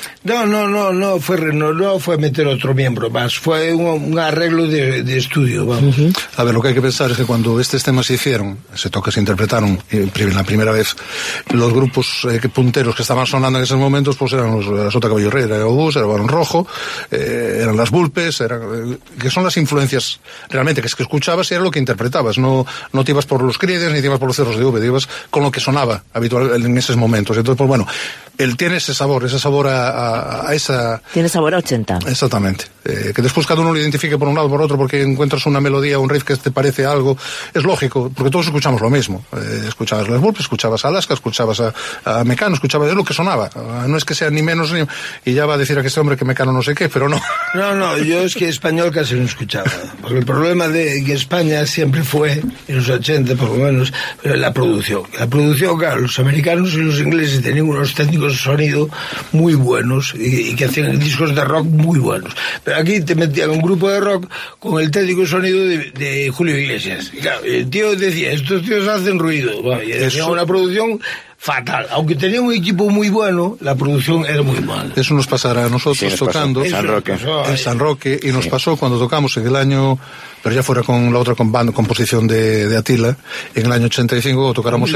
No fue meter otro miembro más, fue un arreglo de estudio, vamos. Uh-huh. A ver, lo que hay que pensar es que cuando estos temas se hicieron, se interpretaron la primera vez, los grupos punteros que estaban sonando en esos momentos, pues eran los Sota Caballo Rey, era Obús, era Barón Rojo, eran las Vulpes, que son las influencias realmente, que es que escuchabas y era lo que interpretabas, no te ibas por los Creedence ni te ibas por los Cerros de V, te ibas con lo que sonaba habitual en esos momentos. Entonces, pues bueno, él tiene ese sabor a esa... Tiene sabor a 80. Exactamente. Que después cada uno lo identifique por un lado o por otro porque encuentras una melodía, un riff que te parece algo, es lógico, porque todos escuchamos lo mismo. Escuchabas las Vulpes, escuchabas a Alaska, escuchabas a Mecano, escuchabas de lo que sonaba. No es que sea ni menos ni... Y ya va a decir a que este hombre que Mecano no sé qué, pero no. No, yo es que español casi no escuchaba. Porque el problema de que España siempre fue, en los 80 por lo menos, la producción. La producción, claro, los americanos y los ingleses tenían unos técnicos de sonido muy buenos y que hacían discos de rock muy buenos. Pero aquí te metían un grupo de rock con el técnico de sonido de Julio Iglesias. Y claro, el tío decía, estos tíos hacen ruido. Bueno, y hacían una producción fatal. Aunque tenía un equipo muy bueno, la producción era muy mala. Eso nos pasará a nosotros tocando en San Roque, y nos pasó cuando tocamos en el año, pero ya fuera con la otra composición de Atila, en el año 85 tocáramos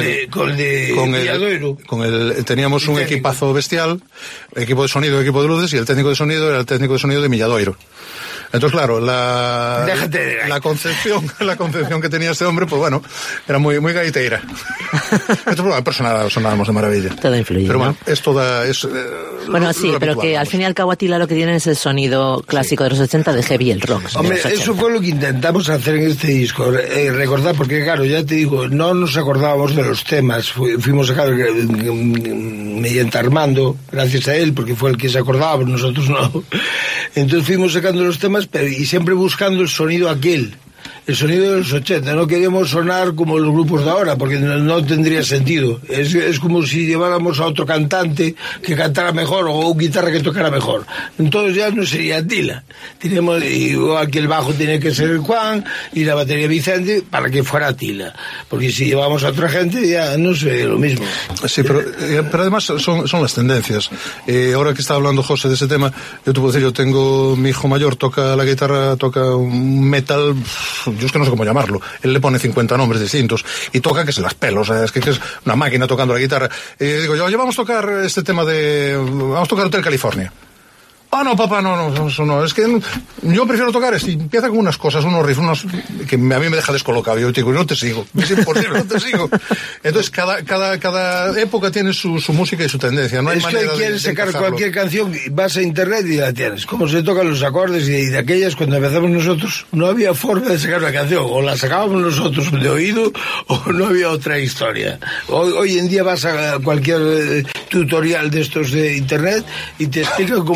teníamos un equipazo bestial, equipo de sonido, equipo de luces, y el técnico de sonido era el técnico de sonido de Milladoiro. Entonces, claro, la concepción que tenía este hombre, pues bueno, era muy gaiteira. Esto por una persona sonábamos de maravilla. Todo influye, pero bueno, ¿no? es toda... bueno, sí, pero habitual, que al fin y al cabo Atila lo que tiene es el sonido clásico de los 80 de heavy el rock. Hombre, eso fue lo que intentamos hacer en este disco, recordar, porque claro, ya te digo, no nos acordábamos de los temas, fuimos a sacar mediante Armando, gracias a él, porque fue el que se acordaba, nosotros no. Entonces fuimos sacando los temas, y siempre buscando el sonido aquel, el sonido de los 80. No queríamos sonar como los grupos de ahora, porque no tendría sentido. Es como si lleváramos a otro cantante que cantara mejor, o un guitarra que tocara mejor. Entonces ya no sería Atila. Tenemos, igual que el bajo tiene que ser el Juan, y la batería Vicente, para que fuera Atila. Porque si llevamos a otra gente, ya no sé, lo mismo. Sí, pero además son las tendencias. Ahora que está hablando José de ese tema, yo te puedo decir, yo tengo, mi hijo mayor toca la guitarra, toca un metal... Yo es que no sé cómo llamarlo. Él le pone 50 nombres distintos y toca que se las pela, o sea, es que es una máquina tocando la guitarra. Digo yo, oye, vamos a tocar este tema vamos a tocar Hotel California. Ah, no, papá, no, eso no. Es que yo prefiero tocar esto. Y empieza con unas cosas, unos riffs, que a mí me deja descolocado. Yo digo, no te sigo. Es imposible, no te sigo. Entonces, cada época tiene su música y su tendencia. No hay manera de... Es que quieres sacar cualquier canción, vas a internet y la tienes. Como se tocan los acordes, y de aquellas, cuando empezamos nosotros, no había forma de sacar una canción. O la sacábamos nosotros de oído, o no había otra historia. Hoy en día vas a cualquier tutorial de estos de internet y te explican cómo tocar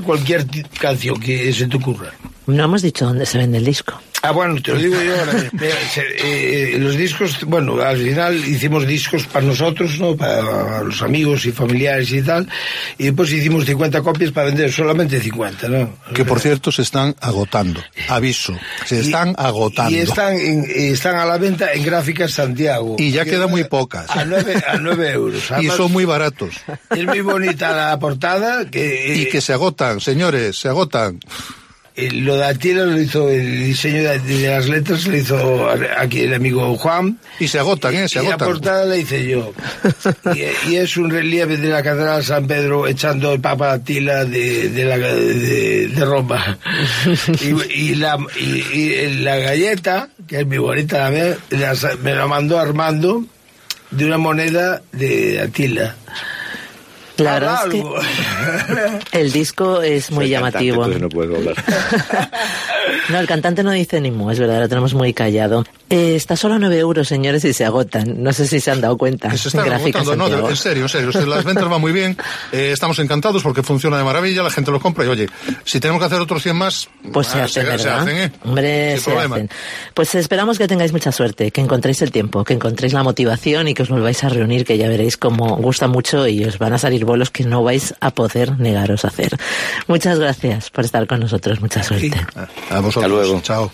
cualquier canción que se te ocurra. No hemos dicho dónde se vende el disco. Ah, bueno, te lo digo yo ahora. Mira, los discos, bueno, al final hicimos discos para nosotros, ¿no? Para los amigos y familiares y tal, y después hicimos 50 copias para vender solamente 50, ¿no? Que por cierto se están agotando. Aviso, se están agotando. Y están a la venta en Gráficas Santiago. Y ya quedan muy pocas. A 9 euros. Además, y son muy baratos. Es muy bonita la portada. Y que se agotan, señores, se agotan. Lo de Atila lo hizo, el diseño de las letras lo hizo aquí el amigo Juan. Y se agotan, se agotan. Y la portada la hice yo. y es un relieve de la Catedral de San Pedro echando el Papa Atila de Roma. y la galleta, que es muy bonita también, me la mandó Armando de una moneda de Atila. La verdad es que el disco es muy llamativo. No puedo hablar. No, el cantante no dice ni mu, es verdad, lo tenemos muy callado. Está solo a 9 euros, señores, y se agotan. No sé si se han dado cuenta. Se están agotando, no, en serio. Las ventas van muy bien. Estamos encantados porque funciona de maravilla, la gente lo compra y oye, si tenemos que hacer otros 100 más, pues se hacen, ¿verdad? Hombre, sin problema. Hacen. Pues esperamos que tengáis mucha suerte, que encontréis el tiempo, que encontréis la motivación y que os volváis a reunir, que ya veréis cómo gusta mucho y os van a salir bolos que no vais a poder negaros a hacer. Muchas gracias por estar con nosotros. Mucha suerte. A vosotros. Hasta luego. Chao.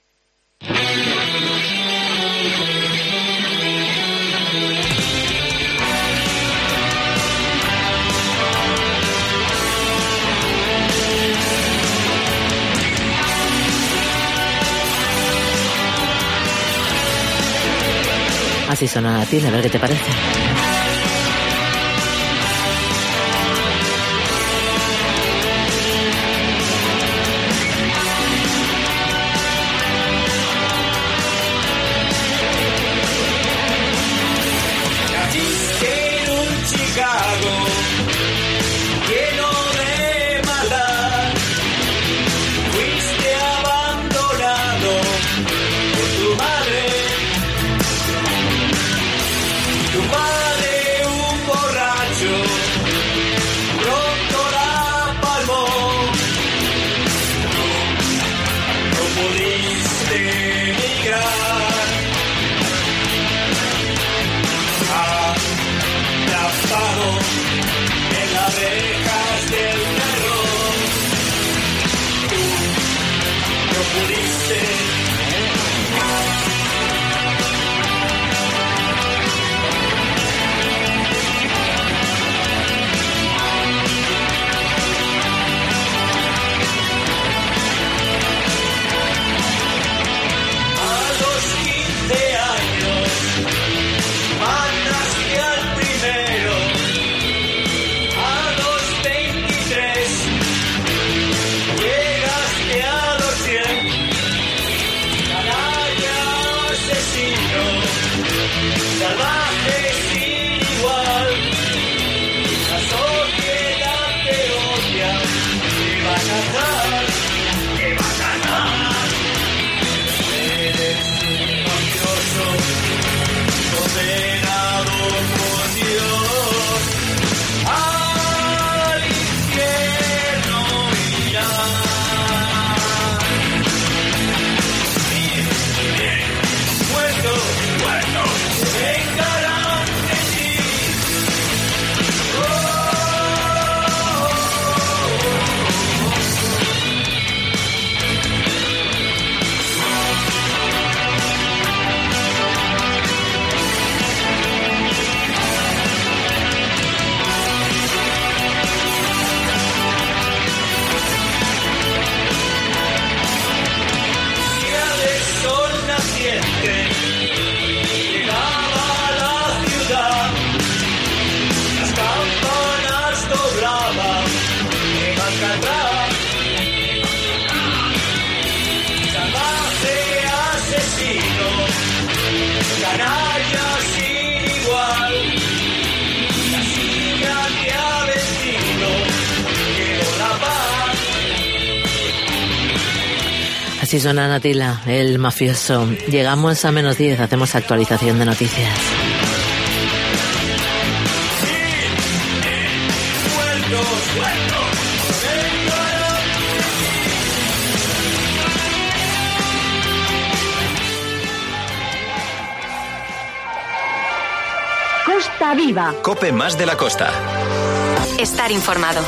Así suena a ti, a ver qué te parece. Así suena Atila, el mafioso. Llegamos a -10, hacemos actualización de noticias. Costa Viva. COPE más de la costa. Estar informado.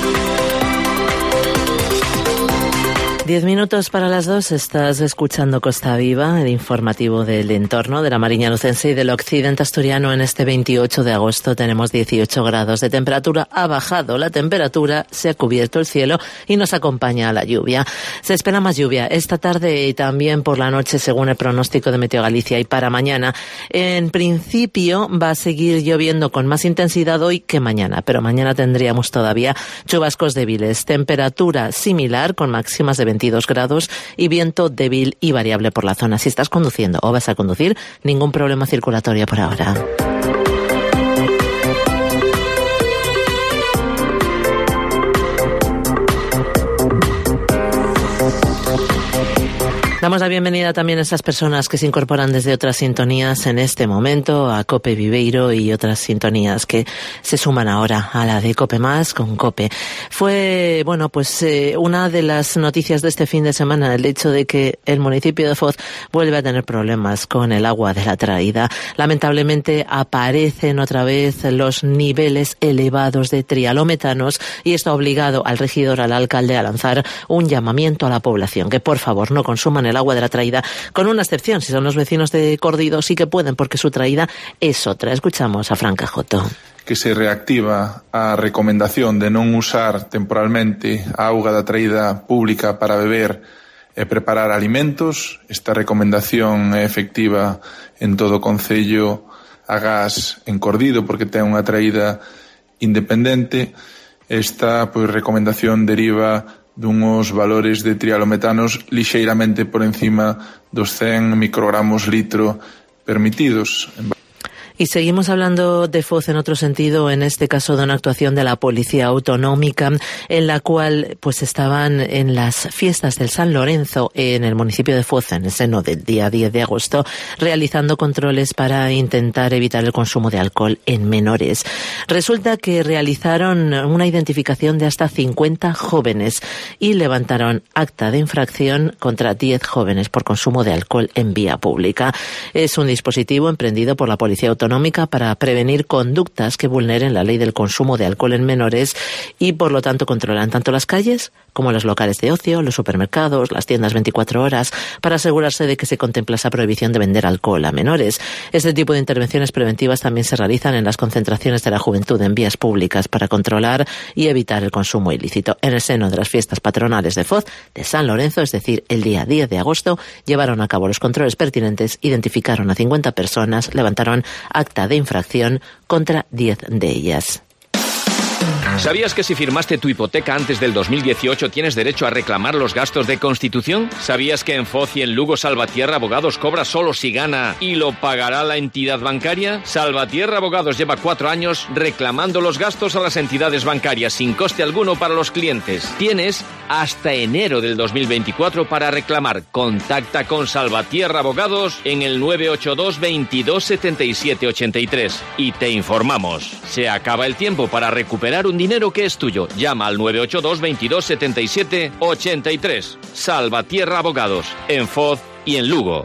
10 minutos para las 2, estás escuchando Costa Viva, el informativo del entorno de la Mariña Lucense y del occidente asturiano. En este 28 de agosto tenemos 18 grados de temperatura, ha bajado la temperatura, se ha cubierto el cielo y nos acompaña la lluvia. Se espera más lluvia esta tarde y también por la noche según el pronóstico de Meteo Galicia, y para mañana. En principio va a seguir lloviendo con más intensidad hoy que mañana, pero mañana tendríamos todavía chubascos débiles, temperatura similar con máximas de 22 grados y viento débil y variable por la zona. Si estás conduciendo o vas a conducir, ningún problema circulatorio por ahora. Damos la bienvenida también a esas personas que se incorporan desde otras sintonías en este momento, a COPE Viveiro y otras sintonías que se suman ahora a la de COPE Más con COPE. Fue, una de las noticias de este fin de semana el hecho de que el municipio de Foz vuelve a tener problemas con el agua de la traída. Lamentablemente aparecen otra vez los niveles elevados de trialometanos y esto ha obligado al regidor, al alcalde, a lanzar un llamamiento a la población que por favor no consuman el agua de la traída, con una excepción, si son los vecinos de Cordido sí que pueden porque su traída es otra. Escuchamos a Fran Cajoto. Que se reactiva a recomendación de non usar temporalmente a auga da traída pública para beber e preparar alimentos. Esta recomendación é efectiva en todo o concello agás en Cordido porque ten unha traída independente. Esta recomendación deriva dunhos valores de trialometanos lixeiramente por encima dos 100 microgramos litro permitidos. Y seguimos hablando de Foz en otro sentido, en este caso de una actuación de la Policía Autonómica en la cual estaban en las fiestas del San Lorenzo en el municipio de Foz, en el seno del día 10 de agosto, realizando controles para intentar evitar el consumo de alcohol en menores. Resulta que realizaron una identificación de hasta 50 jóvenes y levantaron acta de infracción contra 10 jóvenes por consumo de alcohol en vía pública. Es un dispositivo emprendido por la Policía Autonómica para prevenir conductas que vulneren la ley del consumo de alcohol en menores y, por lo tanto, controlan tanto las calles como los locales de ocio, los supermercados, las tiendas 24 horas, para asegurarse de que se contempla esa prohibición de vender alcohol a menores. Este tipo de intervenciones preventivas también se realizan en las concentraciones de la juventud en vías públicas para controlar y evitar el consumo ilícito. En el seno de las fiestas patronales de Foz, de San Lorenzo, es decir, el día 10 de agosto, llevaron a cabo los controles pertinentes, identificaron a 50 personas, levantaron acta de infracción contra 10 de ellas. ¿Sabías que si firmaste tu hipoteca antes del 2018 tienes derecho a reclamar los gastos de constitución? ¿Sabías que en Foz y en Lugo Salvatierra Abogados cobra solo si gana y lo pagará la entidad bancaria? Salvatierra Abogados lleva 4 años reclamando los gastos a las entidades bancarias sin coste alguno para los clientes. Tienes hasta enero del 2024 para reclamar. Contacta con Salvatierra Abogados en el 982 22 77 83 y te informamos. Se acaba el tiempo para recuperar un dinero que es tuyo. Llama al 982 22 77 83. Salvatierra Abogados, en Foz y en Lugo.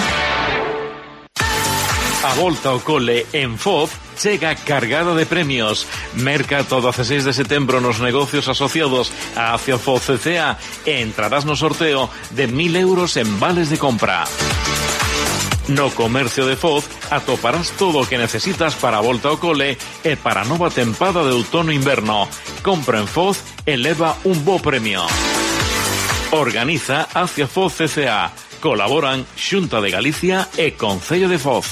A volta ao cole en Foz chega cargada de premios. Merca todo 16 de setembro nos negocios asociados a Acia Foz CCA e entrarás no sorteo de 1.000 euros en vales de compra. No comercio de Foz atoparás todo o que necesitas para a volta ao cole e para a nova tempada de outono-inverno. Compra en Foz e leva un bo premio. Organiza Acia Foz CCA. Colaboran Xunta de Galicia e Concello de Foz.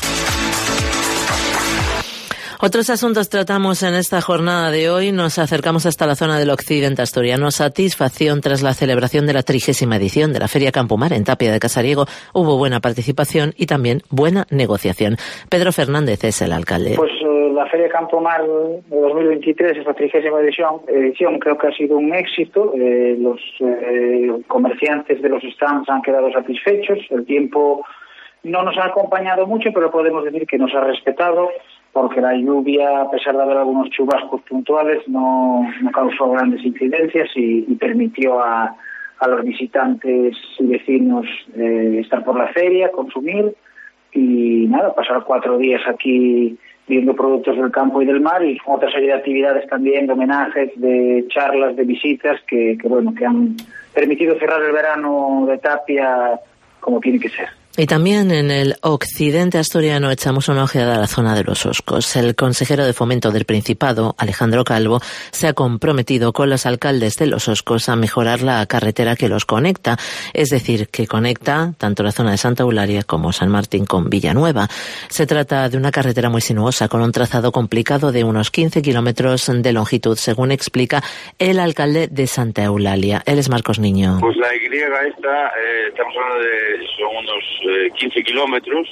Otros asuntos tratamos en esta jornada de hoy. Nos acercamos hasta la zona del occidente asturiano. Satisfacción tras la celebración de la 30ª edición de la Feria Campomar en Tapia de Casariego. Hubo buena participación y también buena negociación. Pedro Fernández es el alcalde. Pues la Feria Campomar de 2023, esta 30ª edición, creo que ha sido un éxito. Los comerciantes de los stands han quedado satisfechos. El tiempo no nos ha acompañado mucho, pero podemos decir que nos ha respetado. porque la lluvia, a pesar de haber algunos chubascos puntuales, no causó grandes incidencias y permitió a los visitantes y vecinos estar por la feria, consumir y pasar 4 días aquí viendo productos del campo y del mar, y otra serie de actividades también, de homenajes, de charlas, de visitas que han permitido cerrar el verano de Tapia como tiene que ser. Y también en el occidente asturiano echamos una ojeada a la zona de Los Oscos. El consejero de Fomento del Principado, Alejandro Calvo, se ha comprometido con los alcaldes de Los Oscos a mejorar la carretera que los conecta, es decir, que conecta tanto la zona de Santa Eulalia como San Martín con Villanueva. Se trata de una carretera muy sinuosa, con un trazado complicado de unos 15 kilómetros de longitud, según explica el alcalde de Santa Eulalia. Él es Marcos Niño. Pues la Y esta, estamos hablando de, son unos 15 kilómetros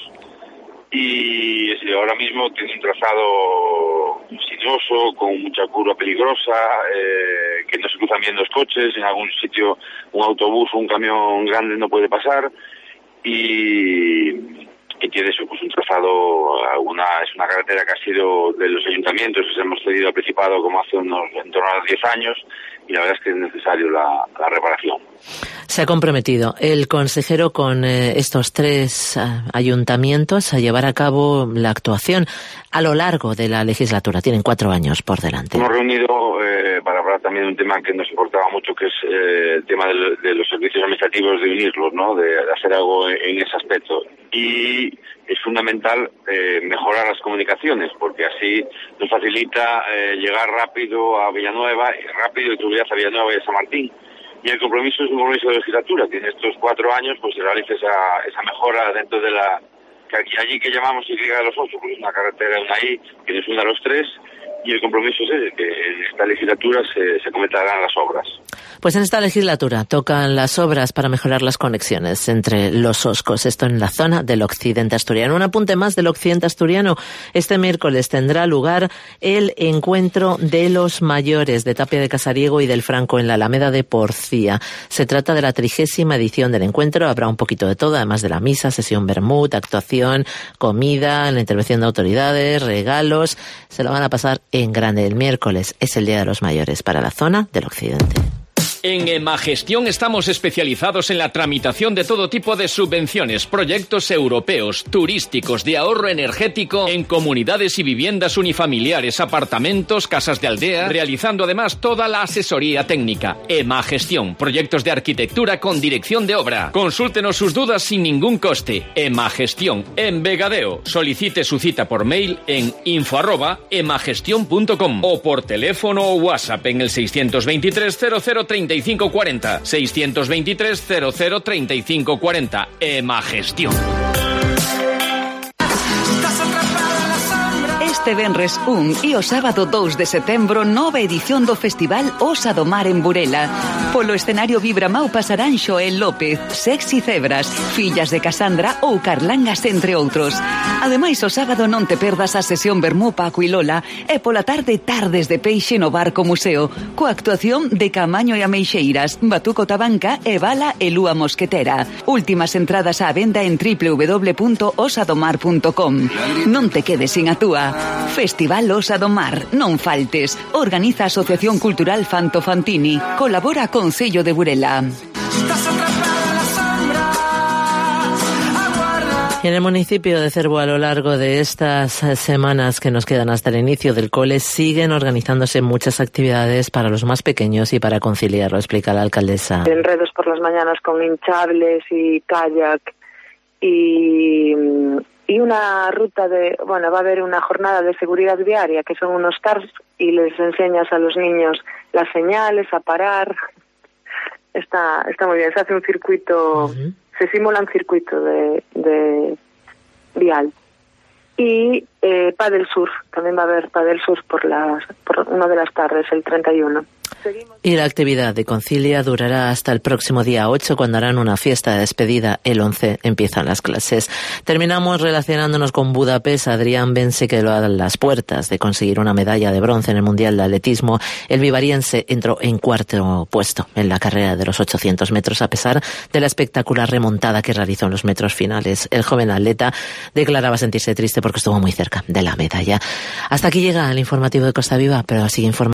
y ahora mismo tiene un trazado sinuoso, con mucha curva peligrosa, que no se cruzan bien los coches, en algún sitio un autobús o un camión grande no puede pasar y tiene eso, pues un trazado, es una carretera que ha sido de los ayuntamientos que se hemos cedido al Principado como hace en torno a 10 años, y la verdad es que es necesario la reparación. Se ha comprometido el consejero con estos 3 ayuntamientos a llevar a cabo la actuación a lo largo de la legislatura. Tienen 4 años por delante. Hemos reunido para hablar también de un tema que nos importaba mucho, que es el tema de los servicios administrativos, de unirlos, ¿no? De hacer algo en ese aspecto. Y es fundamental mejorar las comunicaciones, porque así nos facilita llegar rápido a Villanueva, rápido y seguridad a Villanueva y a San Martín. Y el compromiso es un compromiso de legislatura, que en estos 4 años pues se realice esa mejora dentro de allí que llamamos Y de los 8, porque es una carretera, una I, que nos une a los 3, y el compromiso es ese, que en esta legislatura se comentarán las obras. Pues en esta legislatura tocan las obras para mejorar las conexiones entre Los Oscos, esto en la zona del occidente asturiano. Un apunte más del occidente asturiano. Este miércoles tendrá lugar el encuentro de los mayores de Tapia de Casariego y del Franco en la Alameda de Porcía. Se trata de la 30ª edición del encuentro. Habrá un poquito de todo, además de la misa, sesión vermut, actuación, comida, la intervención de autoridades, regalos. Se lo van a pasar en grande. El miércoles es el Día de los Mayores para la zona del occidente. En Emagestión estamos especializados en la tramitación de todo tipo de subvenciones, proyectos europeos, turísticos, de ahorro energético, en comunidades y viviendas unifamiliares, apartamentos, casas de aldea, realizando además toda la asesoría técnica. Emagestión, proyectos de arquitectura con dirección de obra. Consúltenos sus dudas sin ningún coste. Emagestión, en Vegadeo. Solicite su cita por mail en info@emagestion.com o por teléfono o WhatsApp en el 623 0035 40 623 0035 40. Emagestión. Este venres 1 e o sábado 2 de setembro, nova edición do Festival Osa do Mar en Burela. Polo escenario Vibramau pasarán Xoel López, Sexy Cebras, Fillas de Casandra ou Carlangas, entre outros. Ademais, o sábado non te perdas a sesión Vermú Paco e Lola e pola tarde Tardes de Peixe no Barco Museo, coa actuación de Camaño e Ameixeiras, Batuco Tabanca e Bala e Lúa Mosquetera. Últimas entradas á venda en www.osadomar.com. Non te quedes sin a túa. Festival Osa do Mar, non faltes. Organiza a Asociación Cultural Fanto Fantini. Colabora Concello de Burela. Y en el municipio de Cervo, a lo largo de estas semanas que nos quedan hasta el inicio del cole, siguen organizándose muchas actividades para los más pequeños y para conciliar, lo explica la alcaldesa. Enredos por las mañanas con hinchables y kayak y una ruta va a haber una jornada de seguridad viaria, que son unos cars, y les enseñas a los niños las señales, a parar. Está muy bien, se hace un circuito, se simula un circuito de vial. Y paddle surf, también va a haber paddle surf por una de las tardes, el 31. Y la actividad de Concilia durará hasta el próximo día 8, cuando harán una fiesta de despedida. El 11 empiezan las clases. Terminamos relacionándonos con Budapest. Adrián Ben se quedó a las puertas de conseguir una medalla de bronce en el Mundial de Atletismo. El vivariense entró en 4º puesto en la carrera de los 800 metros, a pesar de la espectacular remontada que realizó en los metros finales. El joven atleta declaraba sentirse triste porque estuvo muy cerca de la medalla. Hasta aquí llega el informativo de Costa Viva, pero sigue informando